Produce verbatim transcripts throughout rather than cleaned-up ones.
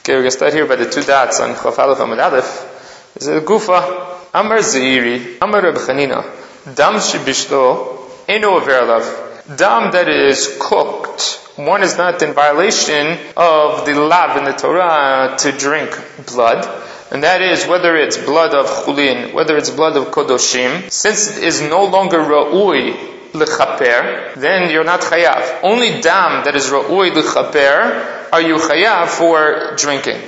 Okay, we're going to start here by the two dots on Chaf Aleph Amud Aleph. This is a Gufa. Amar Zeiri, Amar Reb Chanina, Dam shebishlo, Eino aver alav. Dam that is cooked, one is not in violation of the lav in the Torah to drink blood. And that is whether it's blood of chulin, whether it's blood of kodoshim. Since it is no longer ra'ui l'chaper, then you're not chayav. Only dam that is ra'ui l'chaper are you chayav for drinking.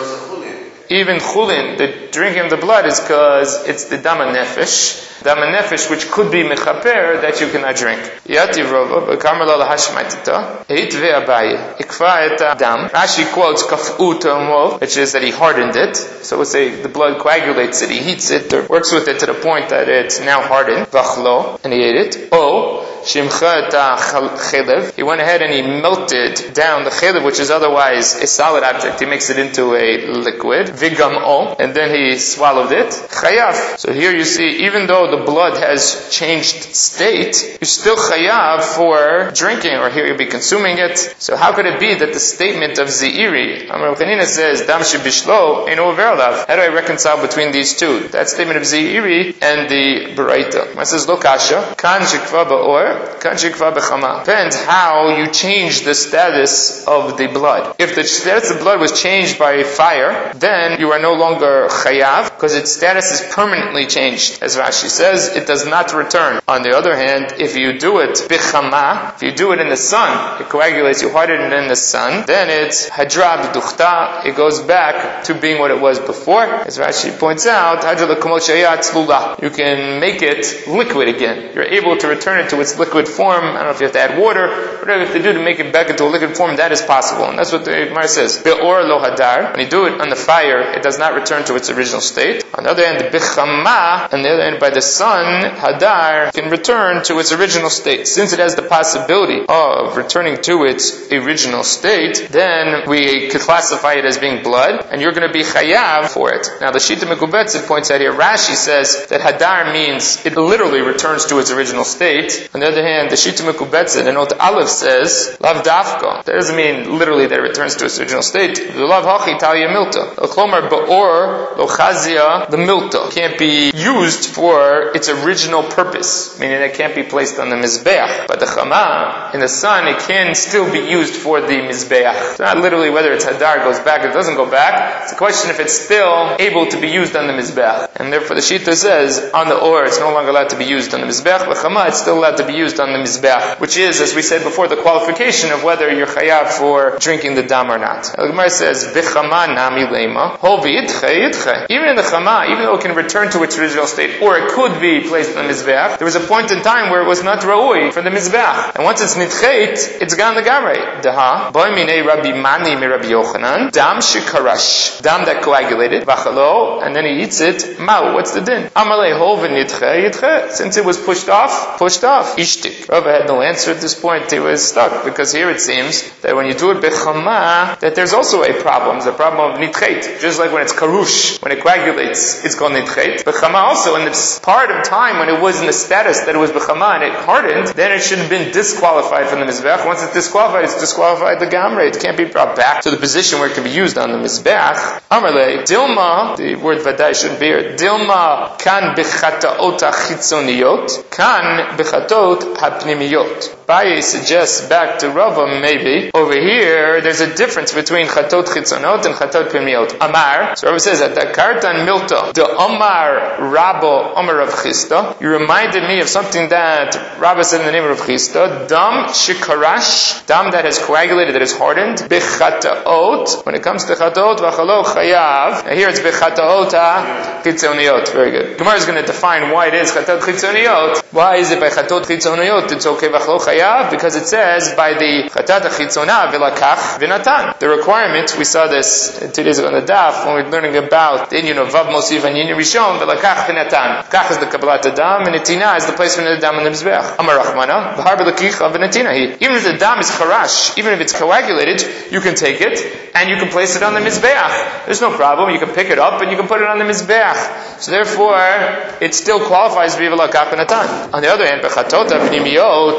Even chulin, the drinking of the blood is because it's the dam nefesh. Dam nefesh, which could be mechaper, that you cannot drink. Yativ Rava, b'kamar la lahashmaitita, eit ve'abaye, ikfa et dam. Rashi quotes kaf'u tomo, which is that he hardened it. So we'll say the blood coagulates it, he heats it, or works with it to the point that it's now hardened. V'achlo, and he ate it. O, shimcha et chelev, he went ahead and he melted down the chelev, which is otherwise a solid object. He makes it into a liquid. Vigam o, and then he swallowed it. Chayav. So here you see, even though the blood has changed state, you're still chayav for drinking, or here you'll be consuming it. So how could it be that the statement of Zeiri, Amar Chanina says, Dam shebishlo, eino aver alav. How do I reconcile between these two? That statement of Zeiri and the Baraita. It says, Lo kasha, kan shikva ba'or, kan shikva b'chama. Depends how you change the status of the blood. If the status of the blood was changed by fire, then you are no longer chayav, because its status is permanently changed. As Rashi says, it does not return. On the other hand, if you do it bichama, if you do it in the sun, it coagulates, you harden it in the sun, then it's hadra b'duchta, it goes back to being what it was before. As Rashi points out, hadra l'kamot sheyat tzlula, you can make it liquid again. You're able to return it to its liquid form. I don't know if you have to add water, whatever you have to do to make it back into a liquid form, that is possible. And that's what the Gemara says. Be'or lo hadar, when you do it on the fire, it does not return to its original state. On the other hand, the bichama, on the other hand, by the sun, hadar, can return to its original state. Since it has the possibility of returning to its original state, then we could classify it as being blood, and you're going to be chayav for it. Now, the Shita Mekubetzet points out here, Rashi says that hadar means it literally returns to its original state. On the other hand, the Shita Mekubetzet, and Ot Aleph says, lav dafka. That doesn't mean literally that it returns to its original state. Lav hachi talia milta. Klomar ba'or lo chazia, the milta can't be used for its original purpose, meaning it can't be placed on the mizbeach. But the chama, in the sun, it can still be used for the mizbeach. It's not literally whether it's hadar goes back or doesn't go back. It's a question if it's still able to be used on the mizbeach. And therefore the Shita says, on the or, it's no longer allowed to be used on the mizbeach, but chama, it's still allowed to be used on the mizbeach, which is, as we said before, the qualification of whether you're chayav for drinking the dam or not. The Gemara says, v'chama nami lema, hovi idche idche. Even in the chama, even though it can return to its original state, or it could be placed on the mizbeach, there was a point in time where it was not ra'ui for the mizbeach. And once it's nidchet, it's gone the gamrei. Daha, boy minei Rabbi Mani mi Rabbi Yochanan, dam shikarash, dam that coagulated, v'chalo, and then he eats it, mau, what's the din? Amalei hovi nidche idche. Since it was pushed off, pushed off, ishtik. Rabbi had no answer at this point, he was stuck, because here it seems that when you do it bechama, that there's also a problem, the problem of nidchet. Just like when it's karush, when it coagulates, it's called nidchet. Bechama also, in this part of time when it was in the status that it was bechama and it hardened, then it should have been disqualified from the mizbeach. Once it's disqualified, it's disqualified the gamre. It can't be brought back to the position where it can be used on the mizbeach. Amarle, dilma, the word vadai shouldn't be here, dilma kan bechataot chitzoniyot, kan bechatot hapnimiyot. Baye suggests back to Rava, maybe, over here, there's a difference between chatot chitzonot and chatot pnimiyot. Amar, so Rava says that the kartan milta, the Omar Rabbo Omar of Chista, you reminded me of something that Rabba said in the name of Chista, dam shikarash, dam that has coagulated, that is hardened, bechataot, when it comes to chataot, v'chalo chayav, now here it's bechataot ha-chitzoniot, very good. Gemara is going to define why it is chatat chitzoniot. Why is it by chatot chitzoniot it's okay v'chalo chayav? Because it says by the chatat ha-chitzona v'lakach v'natan. The requirement, we saw this two days ago on the daf, when we were learning about the Indian of Vav Mosif and Yin Rishon, v'lakach v'natan. Kach is the Kabbalat Adam, and Netina is the placement of the dam on the Mizbeach. Amar Rachmana, v'har b'lakicha v'netina hi. Even if the dam is charash, even if it's coagulated, you can take it, and you can place it on the Mizbeach. There's no problem, you can pick it up, and you can put it on the Mizbeach. So therefore, it still qualifies to be v'lakach v'natan. On the other hand, b'chatot v'nimiyot,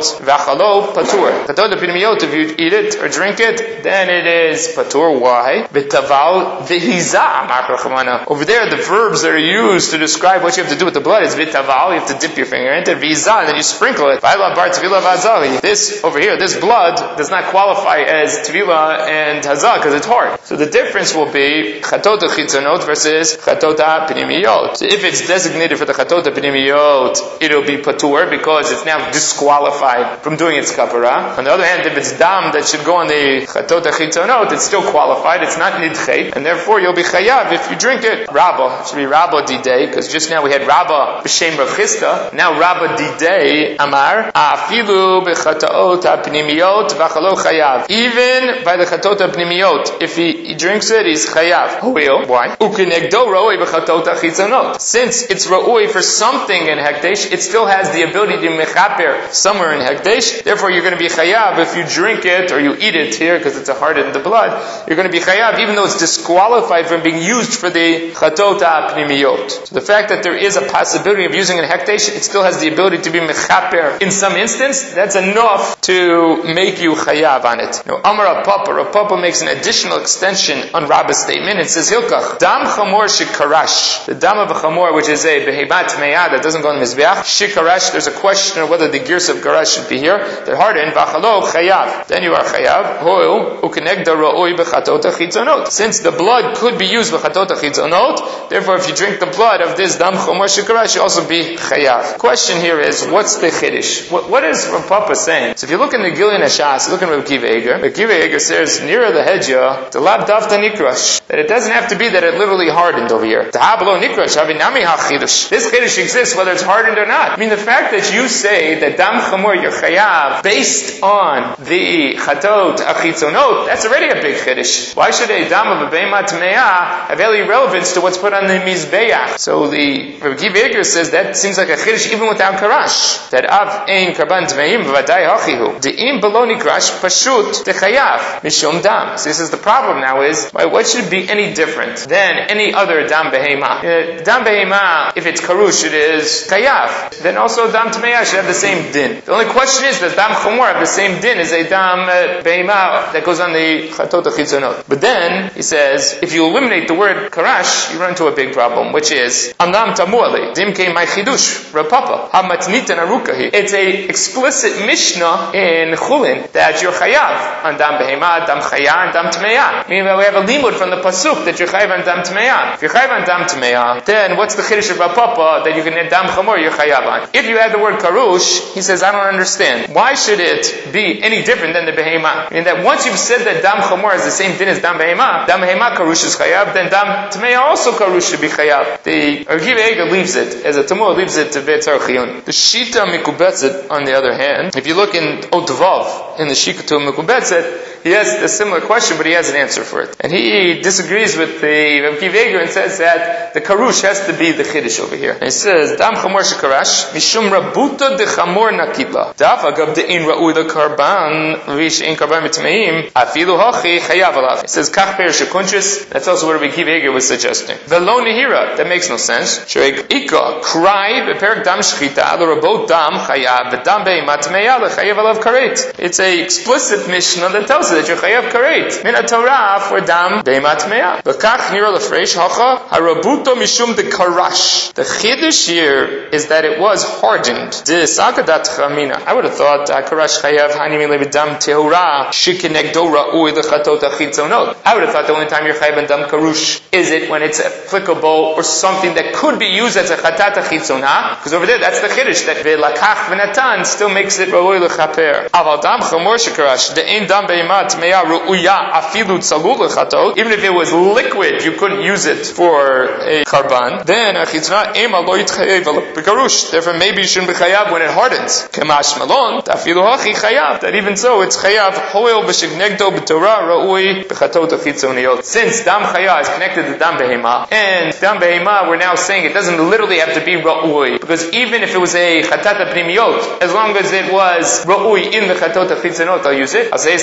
v'achalo patur. Chatot apnimiyot, if you eat it or drink it, then it is patur. Why? V'taval v'hiza amar Rachamana. Over there, the verbs that are used to describe what you have to do with the blood is v'taval, you have to dip your finger into it, v'hiza, and then you sprinkle it. V'ayla bar tevila v'azali. This, over here, this blood does not qualify as tevila and hazah, because it's hard. So the difference will be chatot chitzonot versus chatot pnimiyot. So if it's designated for the chatot pnimiyot, it'll be patur, because it's now disqualified from doing its kapara. On the other hand, if it's dam that should go on the chatot chitzonot, it's still qualified, it's not nidchet, and therefore you'll be chayav if you drink it. Rabba, it should be Rabba didei, because just now we had Rabba b'shem Rav Chisda, now Rabba didei amar, afilu b'chataot ha'pnimiyot v'achalo chayav. Even by the chatot ha'pnimiyot, if he, he drinks it, he's chayav. Huil, why? Ukinegdo ra'oi b'chatot ha'chitzonot. Since it's ra'oi for something in hekdesh, it still has the ability to mechaper somewhere in hekdesh, therefore you're going to be chayav if you drink it, or you eat it here, because it's a hardened the blood, you're going to be chayav, even though it's disqualified from being used for the chatot ha'pnimiyot. So the fact that there is a possibility of using it in hekdesh, it still has the ability to be mechaper in some instance, that's enough to make you chayav on it. Now, Amar Rav Papa, Rav Papa makes an additional extension on Rabba's statement. It says, Hilkach, dam chamor shikarash. The dam of a chamor, which is a behemat me'ah, that doesn't go in the mizbeach. Shikarash, there's a question of whether the gears of karash should be here. They're hardened, v'achalo chayav. Then you are chayav. Hoil, ukenegda ra'oi b'chatot ha'chitzonot. Since the blood could be used b'chatot ha'chitzonot, therefore if you drink the blood of this dam chamor shikarash, you also be chayav. Question here is, what's the chiddush? What, what is Rav Papa saying? So if you look in the Gilyon HaShas, look in Rav Kiva Eger. Rav Kiva Eger says, nearer the hedja, the lab dafta nikrash. That it doesn't have to be that it literally hardened over here. The hablo nikrash, havinami ha-chidush. This chiddush exists whether it's hardened or not. I mean, the fact that you say that dam chamor you're chayav based on the chatot achitzonot, that's already a big chiddush. Why should a dam of a behemat me'ah have any relevance to what's put on the mizbeach? So the Rav Kiva Eger says that seems like a chiddush even without karash. That av ein karban tmeim v'vadai hachihu. De'im below nikrash pashut techayav mishum dam. So this is the problem now is, why, what should be any different than any other dam behema? Uh, dam behema, if it's karush, it is chayav. Then also dam tmeah should have the same din. The only question is, does dam chomor have the same din as a dam uh, behema that goes on the chatot chitzonot? But then, he says, if you eliminate the word karash, you run into a big problem, which is, amnam tamuali, dimke my chidush, Rav Papa, hamatnitan arukahi. It's a explicit mishnah in Chulin that you're chayav on dam behema, dam chaya, and dam tmeah. Meaning that we have a limud from the pasuk that you're chayav on dam tmeah. If you're chayav on dam tmeah, then what's the chiddush of Rav Papa that you can add dam chamor you're chayav on? If you add the word karush, he says, I don't understand. Why should it be any different than the behema? Meaning that once you've said that dam chamor is the same thing as dam behema, dam behema karush is chayav, then dam tmeah also karush should be chayav. The Rav Kiva Eger leaves it, as a tamur leaves it to Beitzar Chiyun. The Shita Mikubetzet, on the other hand, if you look in Otvav, in the Shikatu Mikubetzet, he has a similar question, but he has an answer for it. And he disagrees with the Rav Kiva Eger and says that the karush has to be the chiddush over here. And he says, Dam chamor shekarash, mishum rabuta de chamor nakitla. Daf agab de'in ra'ui le karban, vish in karban mitmeim, afilu hachi chayav alav. He says, kach per shekunchis. That's also what Rav Kiva Eger was suggesting. Velo nihira. That makes no sense. Shreg ika, krai beperik dam shchita, the rabot dam chayav, v'dam be'imat me'ah, chayav alav karet. It's a explicit mishnah that tells us that you're chayav karet. Min ha-Torah for dam be'imat me'ah. V'kach nira lefresh hacha, harabuto mishum de karash. The chiddush here is that it was hardened. De sakadat chamina. I would have thought karash chayav hanim levi dam tehura shikinegdo ra'ui lechatot achitzonot. I would have thought the only time you're chayav in dam karush is it when it's applicable or something that could be used as a chatat achitzonah. Because over there, that's the chiddush that ve'lakach v'natan still makes it ra'ui lechaper. Aval dam chamor shekarash de'ein dam be'imat me'ah ru'uya afilu tzalul lechatot. Even if it was liquid, you couldn't use it for a karban. Then achitzonah ema lo yitchayev b'karush. Therefore, maybe you shouldn't be chayav when it hardens. Kemash malon tafilu hachi chayav. That even so, it's chayav hoel b'shignegdo b'torah ra'ui b'chatot achitzoniot. Since dam chaya is connected to dam behema, and dam behema, we're now saying it doesn't literally have to be ra'ui, because even if it was a chatat pnimiyot, as long as it was ra'ui in the chatot achitzonot, I'll use it. I'll say the same thing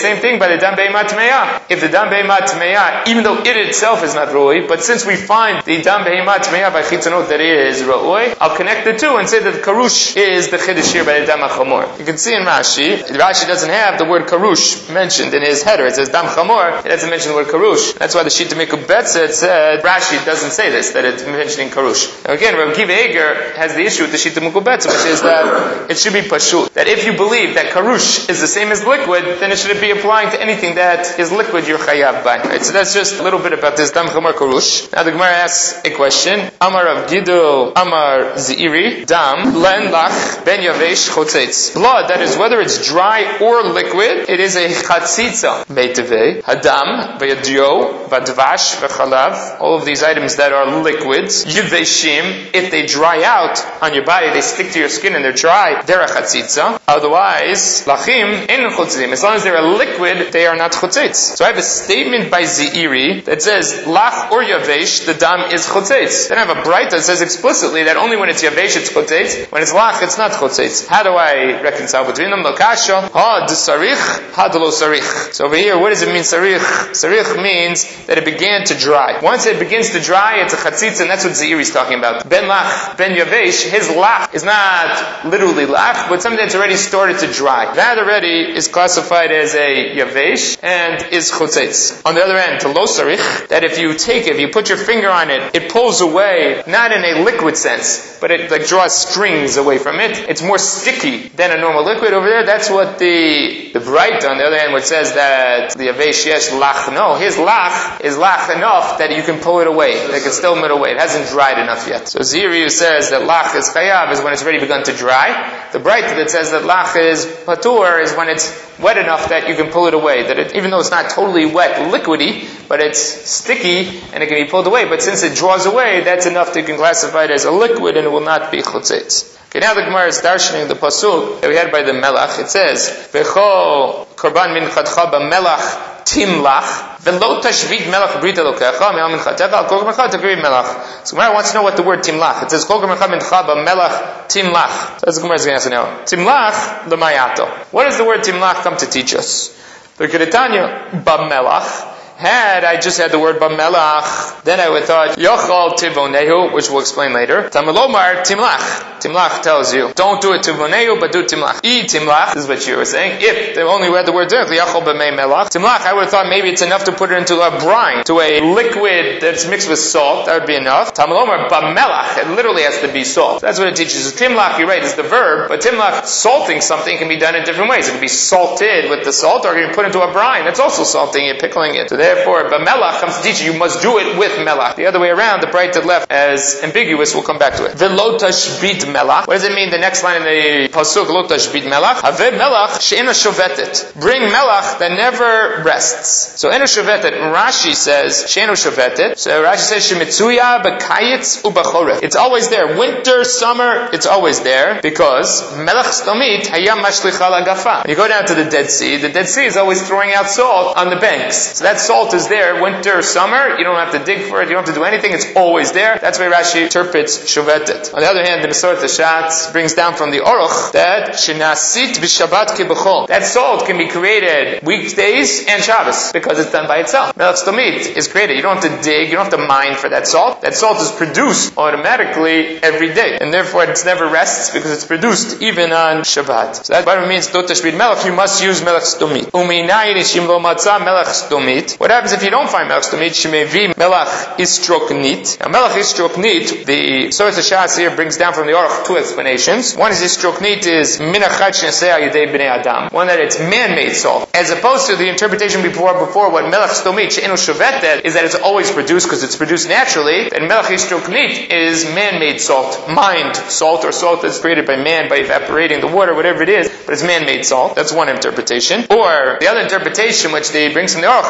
by the dam be'emat tmeya. If the dam be'emat tmeya, even though it itself is not roi, but since we find the dam be'emat tmeya by chitzonot that is roi, I'll connect the two and say that the karush is the chiddush here by the dam chamor. You can see in Rashi, Rashi doesn't have the word karush mentioned in his header. It says dam chamor. It doesn't mention the word karush. That's why the Shita Mikubetza said Rashi doesn't say this, that it's mentioning karush. Now again, Rabbi Kiva Eger has the issue with the Shita Mikubetza, which is that it should be pashut. That if you believe that karush is the same as liquid, then it should be applying to anything that is liquid you're chayav by. Right? So that's just a little bit about this dam chamor karush. Now the Gemara asks a question. Amar Rav Gidol, Amar Zeiri, dam len lach ben yavesh chotzetz. Blood, that is whether it's dry or liquid, it is a chatzitza. Meitevei, hadam, v'yadio, v'dvash, v'chalav, all of these items that are liquids, yiveshim, if they dry out on your body, they stick to your skin and they're dry, they're a chatzitza. Otherwise, lachim, in chotzim. As long as they're a liquid, they are not chotzitz. So I have a statement by Zeiri that says, lach or yavesh, the dam is chotzitz. Then I have a bright that says explicitly that only when it's yavesh it's chotzitz, when it's lach it's not chotzitz. How do I reconcile between them? Lokasha, ha de sarich, ha de lo sarich. So over here, what does it mean sarich? Sarich means that it began to dry. Once it begins to dry, it's a chatzitz, and that's what Zeiri is talking about. Ben lach, ben yavesh, his lach is not literally lach, but something that's already started to dry. That already is classified as a yavesh and is chotzitz. On the other end, to lo sarich, that if you take it, if you put your finger on it, it pulls away, not in a liquid sense, but it like draws strings away from it. It's more sticky than a normal liquid over there. That's what the the bright on the other hand, which says that the yavesh yesh lach, no, his lach is lach enough that you can pull it away. It can still melt away. It hasn't dried enough yet. So Zeiri says that lach is chayav is when it's already begun to dry. The bright that says that lach is patur is when it's wet enough that you can pull it away. That it, even though it's not totally wet, liquidy, but it's sticky and it can be pulled away. But since it draws away, that's enough that you can classify it as a liquid and it will not be chotzitz. Okay, now the Gemara is darshaning the pasuk that we had by the melach. It says, "V'cho korban minchatcha b'melach timlach v'lo tashvit melach brit elokecha me'al minchatecha al kol korbancha takriv melach." So Gemara wants to know what the word timlach. It says, "Kol korbancha mincha b'melach timlach." So that's the Gemara's going to answer now. Timlach l'mayato. What does the word timlach come to teach us? The Kedetanya b'melach. Had I just had the word b'melach, then I would have thought yochal tivonehu, which we'll explain later. Tamalomar timlach. Timlach tells you don't do it tivonehu, but do timlach. E timlach, this is what you were saying. If they only read the word directly, yochal b'mei melach. Timlach, I would have thought maybe it's enough to put it into a brine, to a liquid that's mixed with salt. That would be enough. Tamalomar b'melach, it literally has to be salt. That's what it teaches. So timlach, you're right, is the verb, but timlach, salting something can be done in different ways. It can be salted with the salt, or it can be put into a brine. That's also salting it, pickling it. So therefore, b'melach comes to teach you, you must do it with melach. The other way around, the bright that left as ambiguous, we'll come back to it. V'lo tashbit melach. What does it mean? The next line in the pasuk, lo tashbit melach. Haveh melach she'ena shovetet. Bring melach that never rests. So ena shovetet, Rashi says she'ena shovetet. So Rashi says shemitzuya b'kayitz u'b'choref. It's always there. Winter, summer, it's always there because melach stomit hayam mashlicha lagafa. You go down to the Dead Sea. The Dead Sea is always throwing out salt on the banks. So that salt is there, winter, summer, you don't have to dig for it, you don't have to do anything, it's always there. That's why Rashi interprets shovetet. On the other hand, the Mesoret Hashatz brings down from the Oruch that shenasit b'shabbat kibechol. That salt can be created weekdays and Shabbos because it's done by itself. Melach stomit is created. You don't have to dig, you don't have to mine for that salt. That salt is produced automatically every day. And therefore it never rests because it's produced even on Shabbat. So that's what it means, do tashbit melach, you must use melach stomit. Uminayin ishim lo matzah melach stomit. What happens if you don't find melach stomit? Shemevi melach istroknit. Now melach istroknit, the Mesoret Hashatz here brings down from the Aruch two explanations. One is istroknit is minachad shenesei al yedei bnei adam. One that it's man-made salt. As opposed to the interpretation before, before what melach stomit she'enu shovetet is that it's always produced because it's produced naturally. And melach istroknit is man-made salt, mined salt, or salt that's created by man by evaporating the water, whatever it is, but it's man-made salt. That's one interpretation. Or the other interpretation, which they brings from the Aruch, is that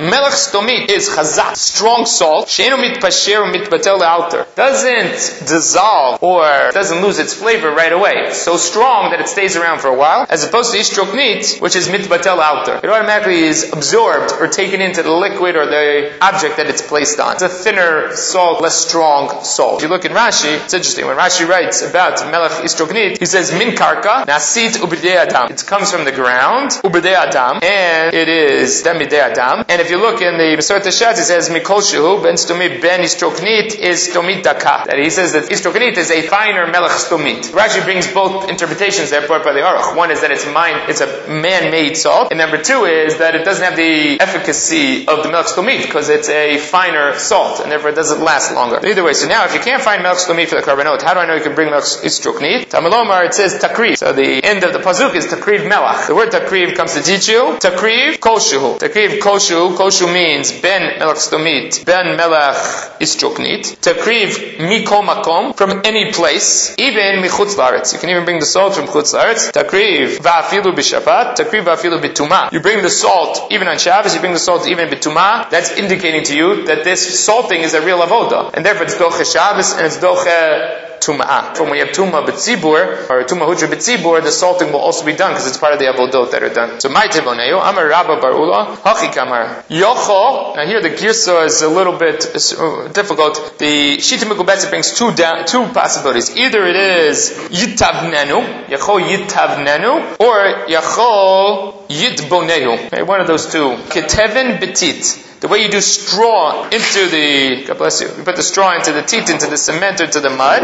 Melech stomit is chazak, strong salt. She'enu mitpasher mitbatel le'alter. Doesn't dissolve or doesn't lose its flavor right away. It's so strong that it stays around for a while, as opposed to istroknit, which is mitbatel le'alter. It automatically is absorbed or taken into the liquid or the object that it's placed on. It's a thinner salt, less strong salt. If you look in Rashi, it's interesting. When Rashi writes about melech istroknit, he says min karka nasit ubidei adam. It comes from the ground, ubidei adam, and it is demidei adam. And if you look in the Masoret Hashatz, it says mikol shehu ben stomit ben istroknit is stomit daka. That he says that istroknit is a finer melech stomit. Rashi brings both interpretations there brought by the Aruch. One is that it's mind, it's a man-made salt, and number two is that it doesn't have the efficacy of the melech stomit because it's a finer salt, and therefore it doesn't last longer. Either way, so now if you can't find melech stomit for the karbanot, how do I know you can bring melech istroknit? Tamalomar, it says takriv. So the end of the pasuk is takriv melech. The word takriv comes to teach you takriv koshu. Takriv koshu. Koshu means ben melech stomit, ben melech istroknit. Takriv mikol makom, from any place, even michutz laaretz. You can even bring the salt from chutz laaretz. Takriv va'afilu b'shabbat. Takriv va'afilu b'tumah. You bring the salt even on Shabbos. You bring the salt even b'tumah. That's indicating to you that this salting is a real avoda, and therefore it's doche Shabbos and it's doche Tum'ah. When we have Tum'ah b'tzibur, or Tum'ah hudra b'tzibur, the salting will also be done, because it's part of the avodot that are done. So, my tiboneu, Amar Rabba Bar Ula, Hachi Kamar. Yocho, now here the girsa is a little bit uh, difficult. The Shita Mekubetza brings two da- two possibilities. Either it is Yitavnenu, Yacho Yitavnenu, or Yacho Yitboneu. Okay, one of those two. Ketevin Betit. The way you do straw into the, God bless you, you put the straw into the teat, into the cement, or into the mud.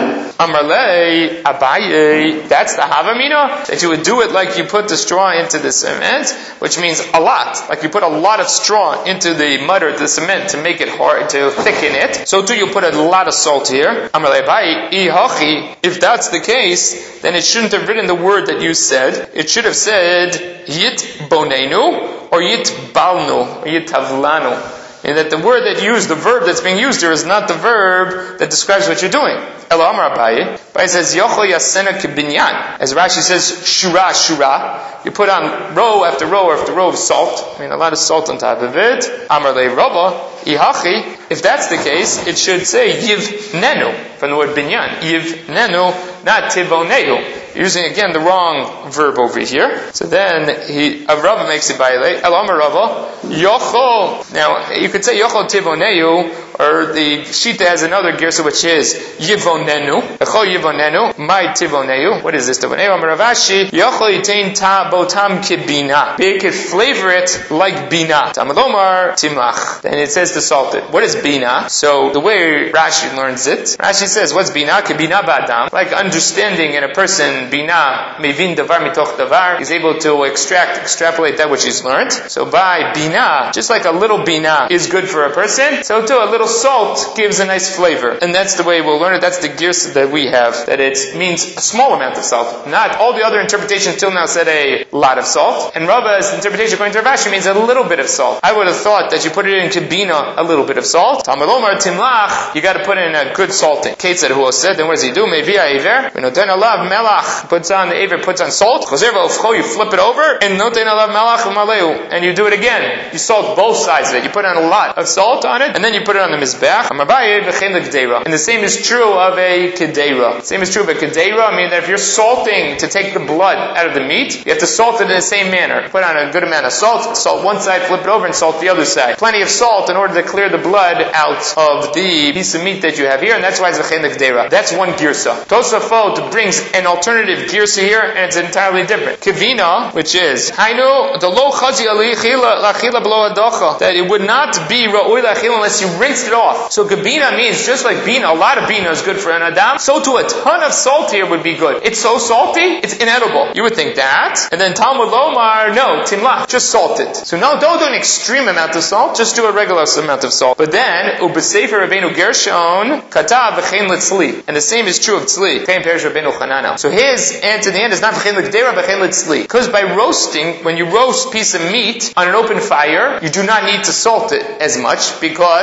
Amarle, Abaye, that's the Havamina, that you would do it like you put the straw into the cement, which means a lot. Like you put a lot of straw into the mud or the cement to make it hard, to thicken it. So too you put a lot of salt here. Amarle, Abaye, Ihachi, if that's the case, then it shouldn't have written the word that you said. It should have said, Yit Bonenu, or Yit Balnu, or Yit Tavlanu. And that the word that used, the verb that's being used here is not the verb that describes what you're doing. Elo Amar Abaye. Abaye says, Yocho Yasena Kibinyan. As Rashi says, Shura, Shura. You put on row after row after row of salt. I mean, a lot of salt on top of it. Amar Le Rabba. Ihachi. If that's the case, it should say Yiv Nenu, from the word Binyan. Yiv Nenu, not Tivonehu. Using again the wrong verb over here. So then he, a Rava makes it violate. Elamar Rava, Yocho. Now you could say Yocho Tivoneu, or the Shita has another girsa which is Yivonenu. Yocho Yivonenu, my Tivoneu. What is this Tivoneu? Amar Ravashi, Yocho Yitain Ta Botam Kibina. They could flavor it like Bina. Tamalomar Timlach. Then it says to salt it. What is Bina? So the way Rashi learns it, Rashi says, what's Bina? Kibina Badam. Like understanding in a person. Bina, mevin davar mitoch davar, is able to extract, extrapolate that which he's learned. So by bina, just like a little bina is good for a person, so too a little salt gives a nice flavor. And that's the way we'll learn it. That's the girsa that we have, that it means a small amount of salt. Not all the other interpretations till now said a lot of salt. And Rabba's interpretation according to Rashi means a little bit of salt. I would have thought that you put it in kibina, a little bit of salt. Tamalomar timlach, you got to put in a good salting. Kate said, who said, then what does he do? Mevia iver, v'noten alav melach. Puts on the aver, puts on salt. You flip it over, and noten alav melach u'maleu, and you do it again. You salt both sides of it. You put on a lot of salt on it, and then you put it on the mizbeach. And the same is true of a kedera. The same is true of a kedera. I mean that if you're salting to take the blood out of the meat, you have to salt it in the same manner. Put on a good amount of salt, salt one side, flip it over, and salt the other side. Plenty of salt in order to clear the blood out of the piece of meat that you have here, and that's why it's a kedera. That's one girsa. Tosafot brings an alternative girsa here, and it's entirely different. Kivina, which is Hainu the lo chazi lachila below adocha, that it would not be ra'oi lachila unless you rinsed it off. So kibina means just like bina, a lot of bina is good for an adam. So too a ton of salt here would be good. It's so salty, it's inedible. You would think that, and then Talmud Lomar, no, timlach, just salt it. So no, don't do an extreme amount of salt, just do a regular amount of salt. But then ubesefer Rabbeinu Gershon katav v'chein litzli, and the same is true of tzli. Kein perish Rabbeinu Chananel. So his answer in the end is not v'chein l'gdera, v'chein litzli. Because by roasting, when you roast piece of meat on an open fire, you do not need to salt it as much because the blood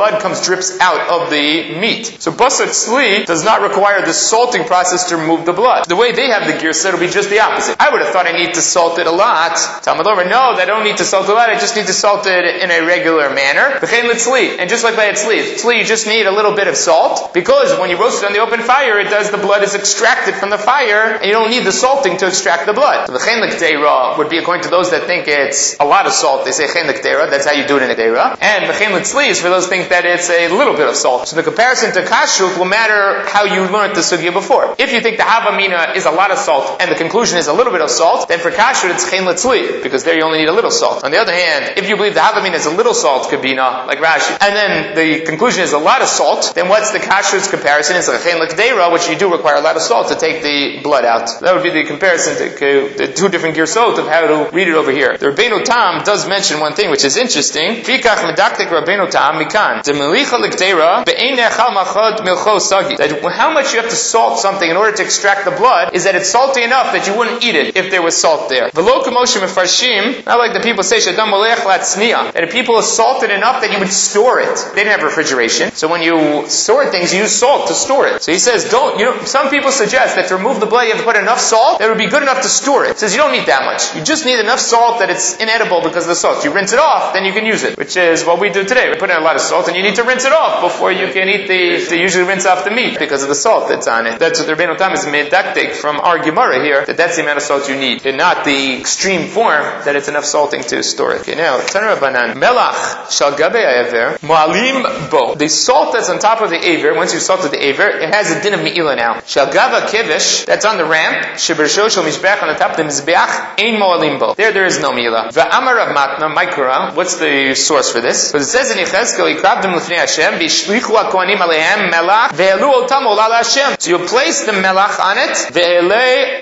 blood comes drips out of the meat. So basar tzli does not require the salting process to remove the blood. The way they have the girsa, it'll be just the opposite. I would have thought I need to salt it a lot. Talmud Omer, no, I don't need to salt it a lot. I just need to salt it in a regular manner. And just like by a tzli, tzli you just need a little bit of salt, because when you roast it on the open fire, it does the blood is extracted from the fire, and you don't need the salting to extract the blood. So the chen l'kteira would be according to those that think it's a lot of salt. They say chen l'kteira. That's how you do it in a kteira. And the chen l'tzli is for those who think that it's a little bit of salt. So the comparison to kashrut will matter how you learned the sugya before. If you think the havamina is a lot of salt and the conclusion is a little bit of salt, then for kashrut it's chen l'tzli, because there you only need a little salt. On the other hand, if you believe the havamina is a little salt, kabina, like Rashi, and then the conclusion is a lot of salt, then what's the kashrut's comparison? It's like chen l'kdeira, which you do require a lot of salt to take the blood out. That would be the comparison to the two different girsot of how to read it over here. The Rabbeinu Tam does mention one thing which is interesting. Fikach medaktik Rabbeinu Tam mikan. The melicha l'kdeira be'ein nechal machad milcho sagi. That how much you have to salt something in order to extract the blood is that it's salty enough that you wouldn't eat it if there was salt there. V'lo k'moshe mefarshim, not like the people say shadam molech latzniya, that if people are salted enough that you would store it. They didn't have refrigeration, so when you store things, you use salt to store it. So he says, don't, you know, some people suggest that to remove the blood, you have to put enough salt that would be good enough to store it. He says, you don't need that much. You just need enough salt that it's inedible because of the salt. You rinse it off, then you can use it, which is what we do today. We put in a lot of salt, and you need to rinse it off before you can eat the, to usually rinse off the meat because of the salt that's on it. That's what the Rabbeinu Tam is medaktik from our Gemara here, that that's the amount of salt you need, and not the extreme form that it's enough salting to store it. Okay, now, Tanur Banan, Melach shal gabe aver, Mu'alim bo. The salt that's on top of the aver, once you've salted the aver, it has a din of me'ila now. Shal gava kivish, that's on the ramp, shebersho shal mishbeach, on the top of the mizbeach, ein mu'alim bo. There, there is no me'ila. Va'amar Rav Matna, Maikura, what's the source for this? Because it says in Yechezkel, Yikrabdim l'fnei Hashem, v'yishlichu ha'kohanim alehem melach, ve'elu otam ola Hashem. So you place the melach on it, ve'ele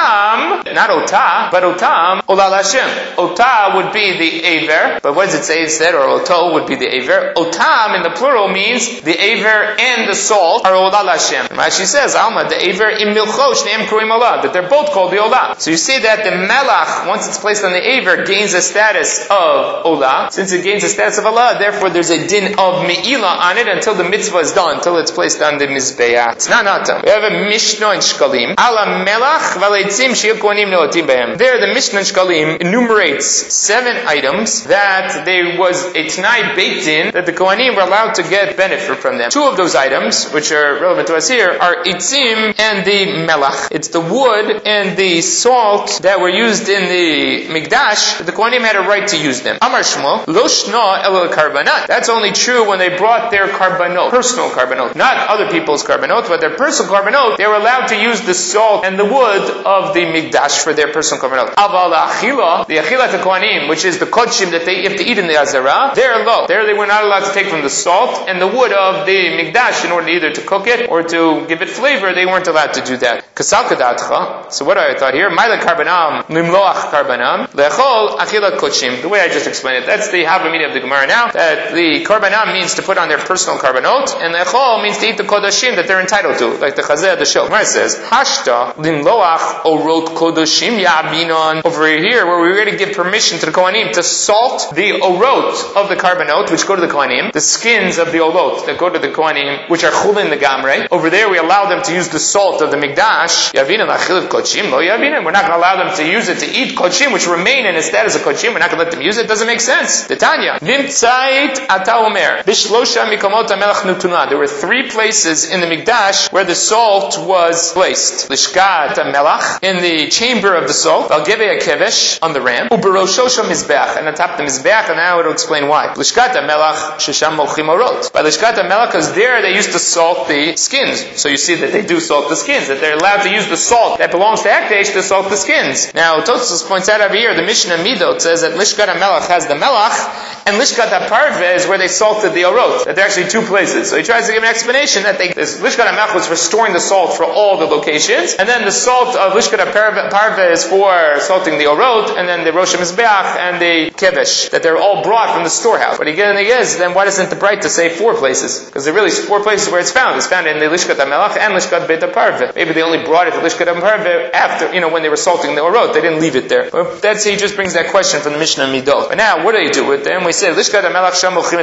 otam, not ota, but otam, ola Hashem. Ota would be the aver, but what does it say instead? Or oto would be the aver. Otam in the plural means the aver and the salt are ola Hashem. Rashi says, Alma, the aver im milcho shneim kruim ola, that they're both called the ola. So you see that the melach, once it's placed on the aver, gains a status of ola. Since it gains a status of ola, therefore there's a din of me'ila on it until the mitzvah is done, until it's placed on the mizbeah. It's not natam. We have a Mishnah in Shkalim. Ala melach v'leitzim shi'u kohanim neotim behem. There, the Mishnah in Shkalim enumerates seven items that there was a t'nai baked in that the kohanim were allowed to get benefit from them. Two of those items, which are relevant to us here, are itzim and the melach. It's the wood and the salt that were used in the mikdash. The kohanim had a right to use them. Amar Shmuel, lo shna ela karbanot. That's only true when they brought their karbanot, personal karbanot, not other people's karbanot, but their personal karbanot. They were allowed to use the salt and the wood of the mikdash for their personal karbanot. Aval achila, the achila to kohanim, which is the kodshim that they have to eat in the azara, they're low. There they were not allowed to take from the salt and the wood of the mikdash in order either to cook it or to give it flavor. They weren't allowed to do that. Kasal kadatcha. So what I thought here, ma'ila karbanam, limloach karbanam, lechol achila kodshim. The way I just explained it, that's the havamina of the Gemara now. That the karbanam means to put on their personal karbanot, and lechol means to eat the kodashim that they're entitled to, like the chazeh of the show. Gemara says, hashta limloach orot kodashim yabinon. Over here, where we're going to give permission to the kohanim to salt the orot of the karbanot, which go to the kohanim, the skins of the orot that go to the kohanim, which are chulin the gamre. Over there, we allow them to use the salt of the mikdash. Yavinon achil kodshim lo yavinon. We're not going to allow them to use it to eat kodshim, which remain in a status of kodshim. We're not going to let them use it. It doesn't make sense. The Tanya. Nimtzait ata omer. Bishlosha mikamot hamelach nutuna. There were three places in the mikdash where the salt was placed. Lishkat hamelach, in the chamber of the salt. Valgevei hakevesh, on the ram. Uberoshosha mizbeach, and on top of the mizbeach, and now it'll explain why. Lishkat hamelach shesham molchim orot. By Lishkat hamelach, because there they used to salt the skins. So you see that they do salt the skins, that they're allowed to use the salt that belongs to Ekdesh to salt the skins. Now, Tosfos points out over here, the Mishnah Midot says that Lishkat HaMelach has the Melach, and Lishkat HaParveh is where they salted the Orot. That they're actually two places. So he tries to give an explanation that they, this Lishkat HaMelach was for storing the salt for all the locations, and then the salt of Lishkat HaParveh is for salting the Orot, and then the Rosh HaMizbeach and the Kevesh, that they're all brought from the storehouse. But again, the thing is, then why doesn't the Bright to say four places? Because there really is four places where it's found. It's found in the Lishkat HaMelach and Lishkat Beit HaParveh. Maybe they only brought it to Lishkat HaParveh after, you know, when they were salting the Orot. They didn't leave it there. But that's, he just brings that question from the Mishnah Midot. But now, what do they do with them? We say, Lishkat HaMelach Sham Molchim et Orot,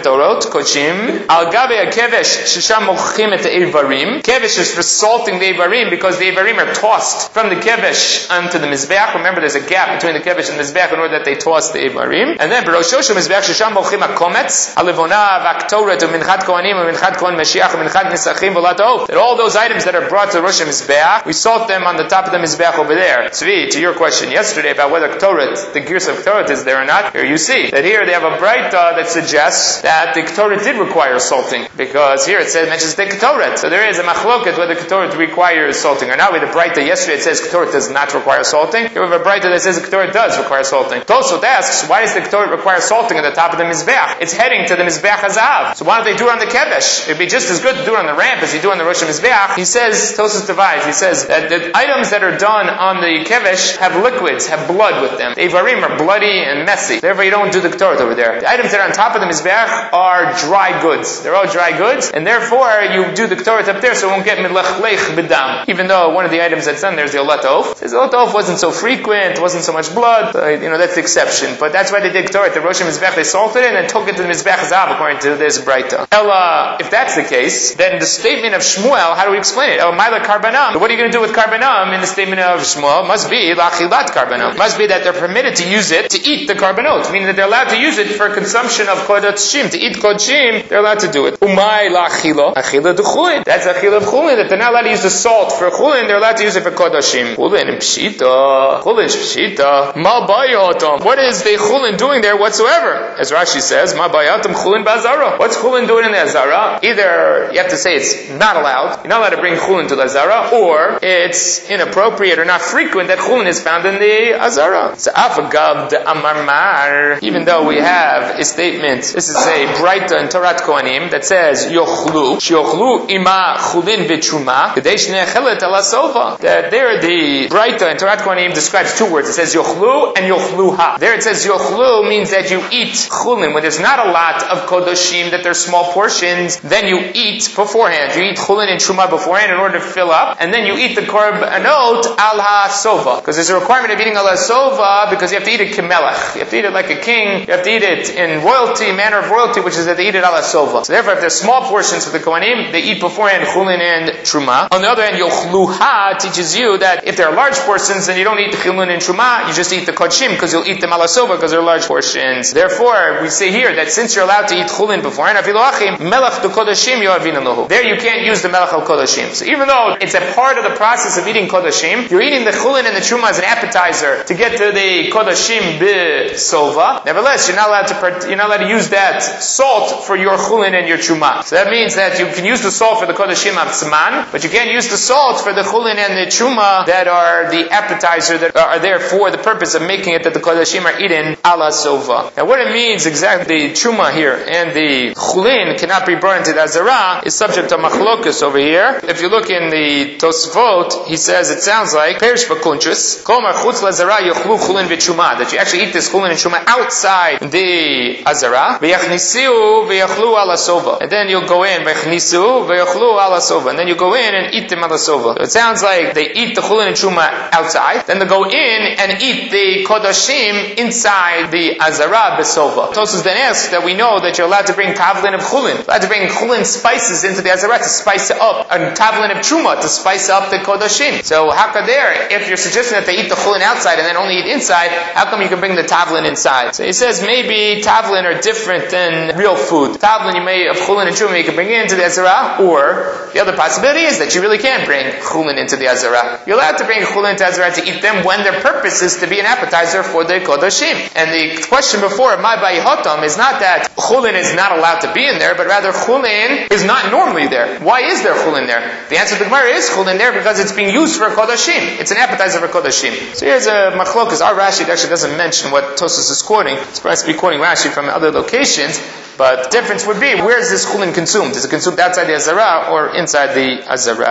kodshim. Al gabe a kevesh shesham mochim et eivarim. Kevesh is for salting the eivarim because the eivarim are tossed from the kevesh onto the mizbeach. Remember, there's a gap between the kevesh and the mizbeach in order that they toss the eivarim. And then Rosh Hashanah mizbeach shesham mochim hakometz alivona v'aktoret u'minchat kohanim u'minchat kohen mashiach u'minchat nisachim v'latov. That all those items that are brought to Rosh Mizbeach, we salt them on the top of the mizbeach over there. Tzvi, to your question yesterday about whether Ktoret, the gears of Ktoret is there or not, here you see that here they have a braita that suggests that the Ktoret did require salting, because here it says, mentions the Ktoret. So there is a machloket whether Ktoret requires salting or not. With the braita yesterday it says Ktoret does not require salting. Here we have a braita that says Ktoret does require salting. Tosfot asks, why does the Ktoret require salting at the top of the mizbeach? It's heading to the mizbeach hazav. So why don't they do it on the kevesh? It'd be just as good to do it on the ramp as you do on the Rosh Mizbeach. He says, Tosfos divides, he says that the items that are done on the kevesh have liquids, have blood with them. The Eivarim are bloody and messy. Therefore you don't do the Ktoret over there. The items that are on top of the Mizbeach are dry goods. They're all dry goods, and therefore you do the Ktoret up there so it won't get milech b'dam. Even though one of the items that's done there is the olat of. It says the olat of wasn't so frequent, wasn't so much blood, so, you know, that's the exception. But that's why they did Ktoret. The Rosh Mizbeach, they salted it and then took it to the Mizbeach Zav according to this braita. Ella, if that's the case, then the statement of Shmuel, how do we explain it? Oh, Maila Karbanam. What are you going to do with Karbanam in the statement of Shmuel? Must be Lachilat Karbanam. Must be that they're permitted to use it to eat the Karbanot, meaning that they're allowed to use it for consumption of Kodashim. To eat Kodashim, they're allowed to do it. Umay Lachila. Achila de Chulin. That's Achila of Chulin, that they're not allowed to use the salt for Chulin, they're allowed to use it for Kodashim. Chulin and Pshita. Chulin Pshita. Ma Bayatam. What is the Chulin doing there whatsoever? As Rashi says, Ma Bayatam Chulin Bazara. What's Chulin doing in the Azara? Either you have to say it's not allowed, you're not allowed to bring Chulin to the Azara, or it's inappropriate or not frequent that Chulin is found in the Azara. So Afagav de Amarmar, even though we have a statement, this is a Braita in Torat Kohanim that says Yochlu, Yochlu ima Chulin v'truma, Kadesh nechelet ala sova. That there the Braita in Torat Kohanim describes two words. It says Yochlu and Yochluha. There it says Yochlu means that you eat Chulin when there's not a lot of Kodashim, that there's small portions, then you eat beforehand. You eat Chulin and Truma beforehand in order to fill up, and then you eat the Korbanot al ha-sova. Because there's a requirement of eating al ha-sova because you have to eat it kimelech. You have to eat it like a king. You have to eat it in royalty, manner of royalty, which is that they eat it al ha-sova. So therefore, if there's small portions for the Kohanim, they eat beforehand Chulin and Truma. On the other hand, Yochluha teaches you that if there are large portions, then you don't eat the Chulin and Truma, you just eat the Kodshim because you'll eat them al ha-sova because they're large portions. Therefore, we say here that since you're allowed to eat Chulin beforehand, melech the Kodashim yoavin lahu. There you can't use the melech al Kodashim. So even though it's a part of the process of eating Kodashim, you're eating the Chulin and the Truma as an appetizer to get to the Kodashim b'sova. Nevertheless, you're not allowed to part- you're not allowed to use that salt for your Chulin and your Truma. So that means that you can use the salt for the Kodashim Abtzman, but you can't use the salt for the Chulin and the Truma that are the appetizer that are there for the purpose of making it that the Kodashim are eaten ala sova. Now what it means exactly, the Truma here and the Chulin cannot be burned into the Azara is subject to machlokus over here. If you look in the Tosfot, he says it sounds like Perish Bakunchus, Kolmar Chutz Lazara Yochlu Chulin v'Truma, that you actually eat this Chulin and Truma outside the Azara. V'yachnisiu v'yachlu ala sova, and then you'll go in v'yachnisiu v'yachlu ala sova, and then you go in and eat them ala sova. So it sounds like they eat the Chulin and Truma outside, then they go in and eat the Kodashim inside the Azara b'sova. Tosfos then asks that we know that you're allowed to bring tavlin of Chulin, allowed to bring Chulin spices into the Azara to spice it up, and tavlin of Truma to spice up the Kodashim. So how could there, if you're suggesting that they eat the Chulin outside and then only eat inside, how come you can bring the tavlin inside? So he says maybe tavlin are different than real food. Tavlin you may, of Chulin and Truma, you can bring it into the Azara, or the other possibility is that you really can't bring Chulin into the Azara. You're allowed to bring Chulin into Azara to eat them when their purpose is to be an appetizer for the Kodashim. And the question before, my bayihotam, is not that Chulin is not allowed to be in there, but rather Chulin is not normally there. Why is there Chulin there? The answer to the Gemara is Chulin there because it's being used for Kodashim. It's an appetizer for Kodashim. So here's a machlokas. Our Rashi actually doesn't mention what Tosfos is quoting. It's supposed to be quoting Rashi from other locations, but the difference would be, where is this Chulin consumed? Is it consumed outside the Azara or inside the Azara?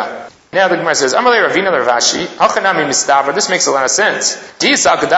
Now the Gemara says, Amalei Ravina Ravashi, Hachanami Mistaver. This makes a lot of sense. Then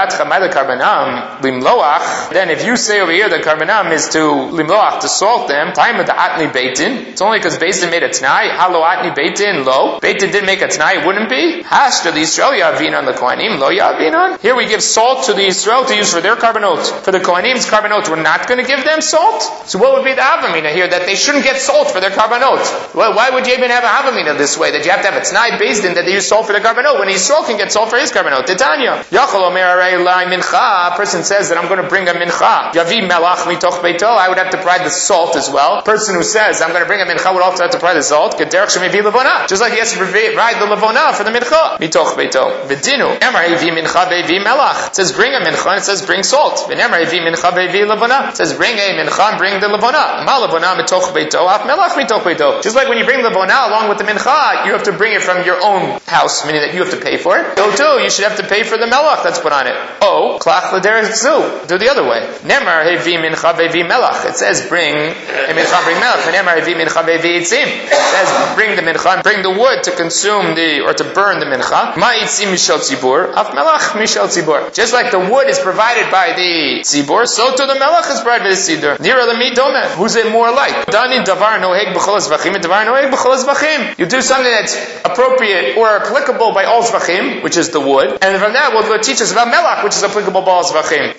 if you say over here that karbanam is to limloach, to salt them, time of the atni beitin, it's only because Beis Din made a t'nai. Halo atni beitin, lo. Beit Din didn't make a t'nai, it wouldn't be. Hashta the Yisrael yavinan the kohanim, lo yavinan. Here we give salt to the Yisrael to use for their karbanot. For the kohanim's karbanot, we're not going to give them salt. So what would be the havamina here? That they shouldn't get salt for their karbanot. Well, why would you even have a havamina this way? That you have to have a t'nai Beis Din that they use salt for their karbanot when Yisrael can get salt for his karbanot. Titania. Yachol omer arei lai mincha. A person says that I'm going to bring a mincha. Yavi melach mitoch beito. I would have to provide the salt as well. Person who says I'm going to bring a mincha would also have to provide the salt. Kederech shemivi levona. Just like he has to provide the levona for the mincha. Mitoch beito. V'dinu. Emar yavi mincha ve'vi melach. It says bring a mincha and it says bring salt. V'nemar yavi mincha ve'vi levona. It says bring a mincha and bring the levona. Ma levona mitoch beito. Af melach mitoch beito. Just like when you bring levona along with the mincha, you have to bring it from your own house, meaning that you have to pay for it. So too, you should have to pay for the melach that's put on it. Oh, klach l'derech zu. Do the other way. Nemar hevi mincha vevi melach. It says bring a mincha, bring melach. Nemar hevi mincha vevi itzim. It says bring the mincha and bring the wood to consume the, or to burn the mincha. Ma itzim mishal tzibur. Af melach mishal tzibur. Just like the wood is provided by the tzibur, so too the melach is provided by the tzibur. Nira lemi domeh. Who's it more like? Dani davar noheg b'chol zvachim and davar noheg b'chol zvachim. You do something that's appropriate or applicable by all zvachim, which is the wood, and from that we'll teach us about melach, which is applicable by all zvachim.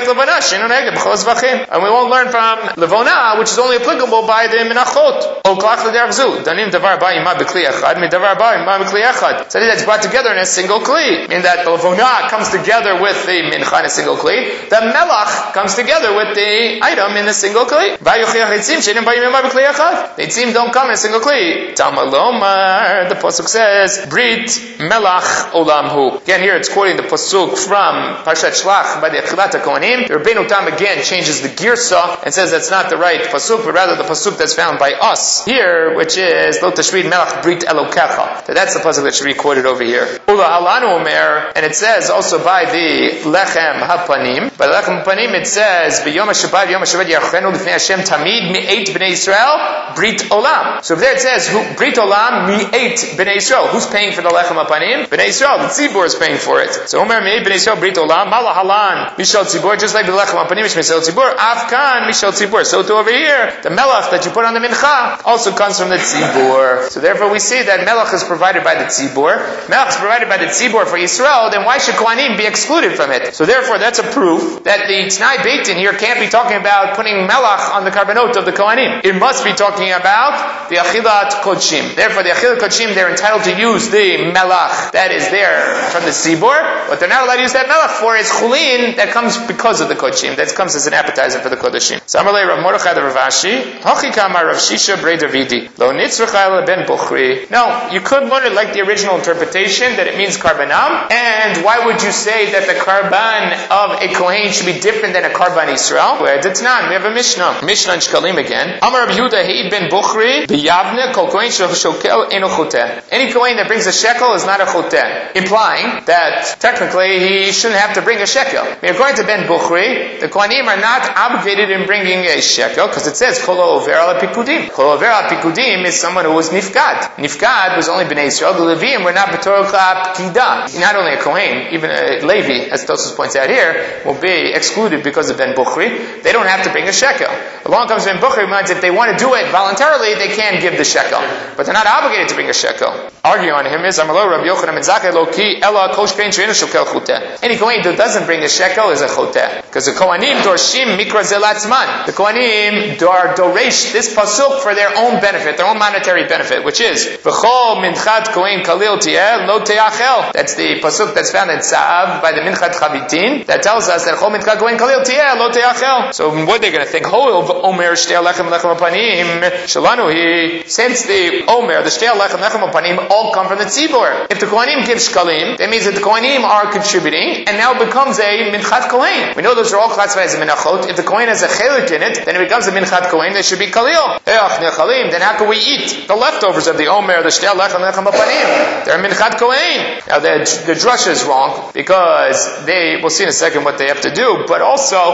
And we won't learn from levona, which is only applicable by the minachot. Something that's brought together in a single kli, meaning that the levona comes together with the mincha in a single kli. The melach comes together with the item in a single kli. The itzim don't come in a single kli. The pasuk says, Brit melach olamhu. Again, here it's quoting the pasuk from Parshat Shlach by the Achilat HaKohanim. The Rabbeinu Tam again changes the girsa and says that's not the right pasuk, but rather the pasuk that's found by us here, which is Lo Tashrid Melach Brit Elokecha. So that's the pasuk that should be quoted over here. Ula halanu omer, and it says also by the Lechem HaPanim. By the Lechem HaPanim it says B'yom HaShabbat Yom HaShabbat Yarchenu L'fnei Hashem Tamid Mi'eit B'nei Yisrael Brit Olam. So there it says who, Brit Olam Mi'eit B'nei Yisrael. Who's paying for the Lechem HaPanim? B'nei Yisrael. The Tzibur is paying for it. So Omer Mi'eit B'nei Yisrael Brit Olam Mala Halan Mishal Tzibur, just like the Lechem HaPanim Mishal Tzibur, Afkan Mishal Tzibur. So to over here, the melach that you put on the mincha also comes from the Tzibur. So therefore we see that melach is provided by the Tzibur. Melach is provided by the Tzibur for Yisrael, then why should Kohanim be excluded from it? So therefore that's a proof that the T'nai Beit Din here can't be talking about putting melach on the karbanot of the Kohanim. It must be talking about the Achilat Kodshim. Therefore the Achilat Kodshim, they're entitled to use the melach that is there from the Tzibur. What they're not allowed to use that melach for is chulin that comes because of the kodshim. That comes as an appetizer for the kodshim. So Amalei Rav Mordechai the Ravashi, Hachikama Rav Shisha Brei Davidi, Lo Nitzrachai Ben Buchri. No, you could learn it like the original interpretation that it means karbanam. And why would you say that the karban of a kohen should be different than a karban Yisrael? Where it's not. We have a Mishnah. Mishnah in Shkalim again. Amar Rav Yehuda Hei Ben Buchri B'Yavne Kol Kohen Shokel Eno Choteh. Any kohen that brings a shekel is not a choteh, implying that technically he shouldn't have to bring a shekel. According to Ben Buchri, the Kohanim are not obligated in bringing a shekel because it says Kolo Over Al Pikudim. Kolo Over Al Pikudim is someone who was nifgad. Nifgad was only Bnei Yisrael. The Leviim were not B'Torah Pkida. Not only a Kohen, even a Levi, as Tosfos points out here, will be excluded because of Ben Buchri. They don't have to bring a shekel. Along comes Ben Buchri, means if they want to do it voluntarily, they can give the shekel, but they're not obligated to bring a shekel. Arguing on him is Amalo Rabbi Yochanan ben Zakkai Lo Ki Ela Kol Shkein She'eino Shokel Choteh. Any Kohen who doesn't bring a shekel is a choteh, because the Kohanim dorshim mikra zelatzman. The Kohanim are doresh this pasuk for their own benefit, their own monetary benefit, which is V'chol minchat kohen kalil tieh lo teachel. That's the pasuk that's found in Tzav by the Minchat Chavitin that tells us that Chol minchat kohen kalil tieh lo teachel. So what are they going to think? Hol omer shtei lechem lechem apanim shalanu hi. Since the omer, the shtei lechem lechem apanim all come from the tzibur. If the Kohanim give shkalim, that means that the Kohanim are contributing, and now it becomes a minchat kohen. We know those are all classified as a minachot. If the kohen has a chelik in it, then it becomes a minchat kohen. There should be kalil. Then how can we eat the leftovers of the omer, the shtei lechem lechem apanim? They're minchat kohen. Now the the drasha is wrong because they, we'll see in a second what they have to do, but also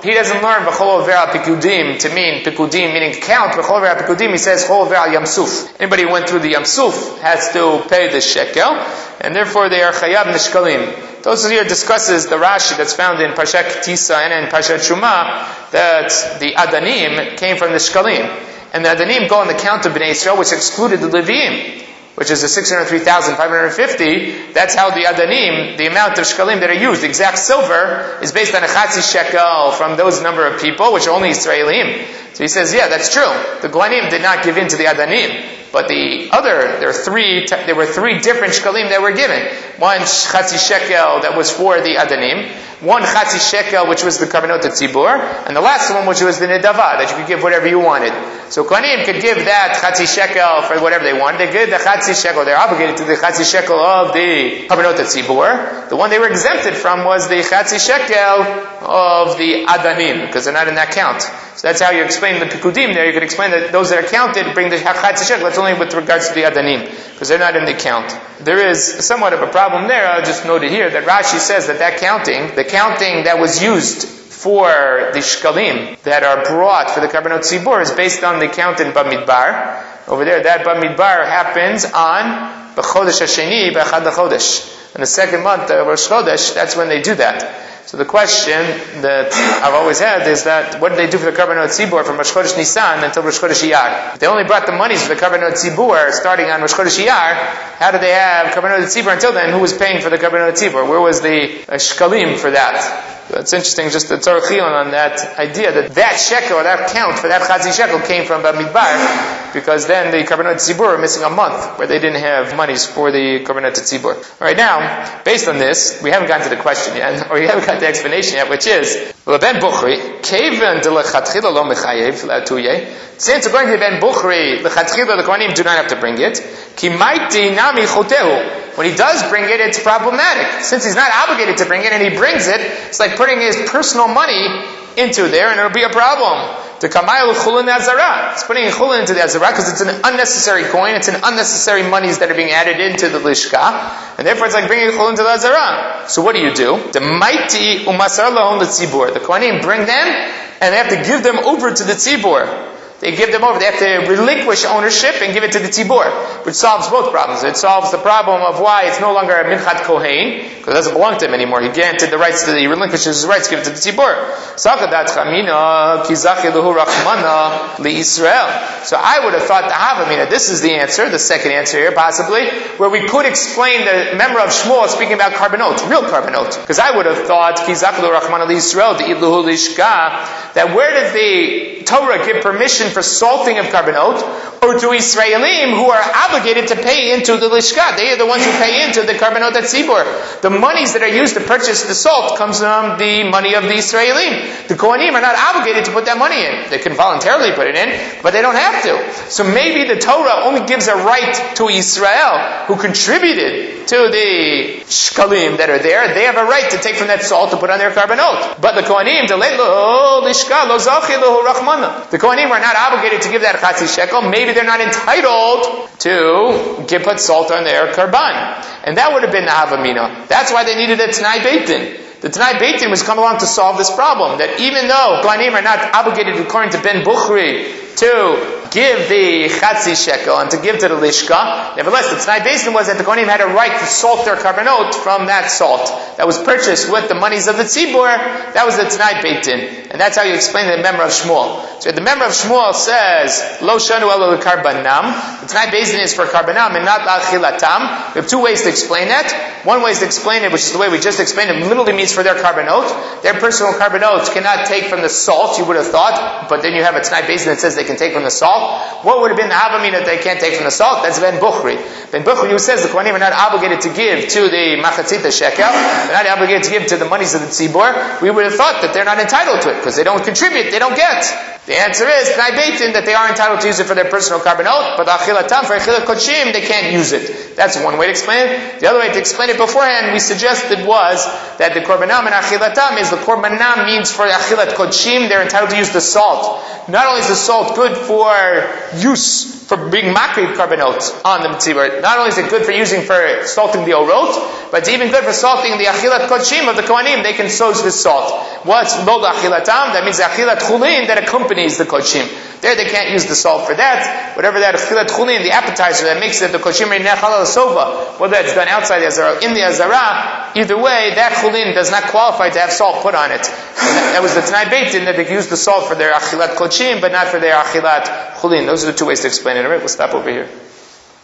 he doesn't learn B'chol Over Al Pikudim to mean Pikudim, meaning to count. B'chol Over Al Pikudim, he says Chol Over Al Yamsuf. Anybody who went through the Yamsuf has to pay the shekel, and therefore they are Chayab Nishkalim. Those here discusses the Rashi that's found in Parshat Tisa and in Parshat Shuma that the Adanim came from the Shkalim. And the Adanim go on the count of Bnei Israel, which excluded the Leviim, which is the six hundred three thousand five hundred fifty. That's how the Adanim, the amount of Shkalim that are used, the exact silver, is based on a Chatzi Shekel from those number of people, which are only Israelim. So he says, yeah, that's true. The Kohanim did not give in to the Adanim. But the other, there were three, there were three different shkalim that were given. One chatzi shekel that was for the adanim, one chatzi shekel which was the karbanot tzibur, and the last one which was the nedava, that you could give whatever you wanted. So kohanim could give that chatzi shekel for whatever they wanted. They give the chatzi shekel, they're obligated to the chatzi shekel of the karbanot tzibur. The one they were exempted from was the chatzi shekel of the adanim, because they're not in that count. So that's how you explain the pikudim there. You could explain that those that are counted bring the chatzi shekel. That's only with regards to the adanim, because they're not in the count. There is somewhat of a problem there. I'll just note it here that Rashi says that that counting, the counting that was used for the shkalim that are brought for the karbanot tzibur is based on the count in Bamidbar. Over there, that Bamidbar happens on B'chodesh Hasheni B'echad Chodesh. In the second month of Rosh Chodesh, that's when they do that. So the question that I've always had is that what did they do for the karbanot tzibur from Rosh Chodesh Nisan until Rosh Chodesh Iyar? If they only brought the monies for the karbanot tzibur starting on Rosh Chodesh Iyar, how did they have karbanot tzibur until then? Who was paying for the karbanot tzibur? Where was the uh, shkalim for that? So it's interesting, just the Tzarech Chiyun on that idea that that shekel, or that count for that chatzi shekel came from Bamidbar, because then the karbanot tzibur were missing a month where they didn't have monies for the karbanot tzibur. Alright, now, based on this, we haven't gotten to the question yet, or we haven't got the explanation yet, which is, Ben Bukhri, Keven de lechatchila lo mechayev la'tuye. Since according to Ben Bukhri, lechatchila the kohanim do not have to bring it. Ki maiti nami chotehu. When he does bring it, it's problematic. Since he's not obligated to bring it and he brings it, it's like putting his personal money into there and it'll be a problem. To kamayel chulin azara. It's putting chulin into the azara because it's an unnecessary coin. It's an unnecessary monies that are being added into the lishka. And therefore it's like bringing chulin to the azara. So what do you do? The mighty umasar lahon the tzibur. The kohanim bring them and they have to give them over to the tzibur. They give them over. They have to relinquish ownership and give it to the tzibur, which solves both problems. It solves the problem of why it's no longer a minchat kohen, because it doesn't belong to him anymore. He granted the rights to the, he relinquishes his rights, give it to the tzibur. Sakadat chamina kizachiluhu rachmana li Israel. So I would have thought the havamina. This is the answer, the second answer here, possibly, where we could explain the member of Shmuel speaking about karbanot, real karbanot. Because I would have thought kizachiluhu rachmana li Israel, the idluhu lishka, that where does the Torah give permission for salting of karbanot, or to Israelim who are obligated to pay into the lishka? They are the ones who pay into the karbanot at tzibur. The monies that are used to purchase the salt comes from the money of the Israelim. The Kohanim are not obligated to put that money in. They can voluntarily put it in, but they don't have to. So maybe the Torah only gives a right to Israel, who contributed to the shkalim that are there. They have a right to take from that salt to put on their karbanot. But the Kohanim, the lishka lo zachiluhu rachman. The Kohanim are not obligated to give that chatzi shekel. Maybe they're not entitled to give put salt on their karban. And that would have been the havamina. That's why they needed a Tanai Beit Din. The Tanai Beit Din was come along to solve this problem. That even though Kohanim are not obligated, according to Ben Bukhri, to give the chatzi shekel and to give to the lishka, nevertheless, the Tanai Beit Din was that the Kohanim had a right to salt their karbanot from that salt that was purchased with the monies of the tzibur. That was the Tanai Beit Din. And that's how you explain the member of Shmuel. So the member of Shmuel says, Lo shanu elo karbanam. The Tanai Beit Din is for karbanam and not la'achilatam. We have two ways to explain that. One way is to explain it, which is the way we just explained it, literally means for their karbanot. Their personal karbanot cannot take from the salt, you would have thought, but then you have a Tanai Beit Din that says they can take from the salt. What would have been the havamina that they can't take from the salt? That's Ben Bukhri. Ben Bukhri, who says the Kohanim are not obligated to give to the machatzita shekel, they're not obligated to give to the monies of the tzibur. We would have thought that they're not entitled to it, because they don't contribute, they don't get. The answer is, Tanai Beit Din, that they are entitled to use it for their personal karbanot, but achilatam, for achilat kodshim, they can't use it. That's one way to explain it. The other way to explain it beforehand, we suggested was that the korbanam and achilatam is, the korbanam means for achilat kodshim, they're entitled to use the salt. Not only is the salt good for use for being makrib carbonot on the mitzvah. Not only is it good for using for salting the orot, but it's even good for salting the achilat kodshim of the kohanim. They can soak this salt. What's lo achilatam? That means the achilat chulin that accompanies the kodshim. There they can't use the salt for that. Whatever that achilat chulin, the appetizer that makes it the kodshim nechal sova, whether it's done outside the azara, in the azara, either way, that chulin does not qualify to have salt put on it. That, that was the Tanai Beit Din that they used the salt for their achilat kodshim, but not for their achilat chulin. Those are the two ways to explain it. All right, we'll stop over here.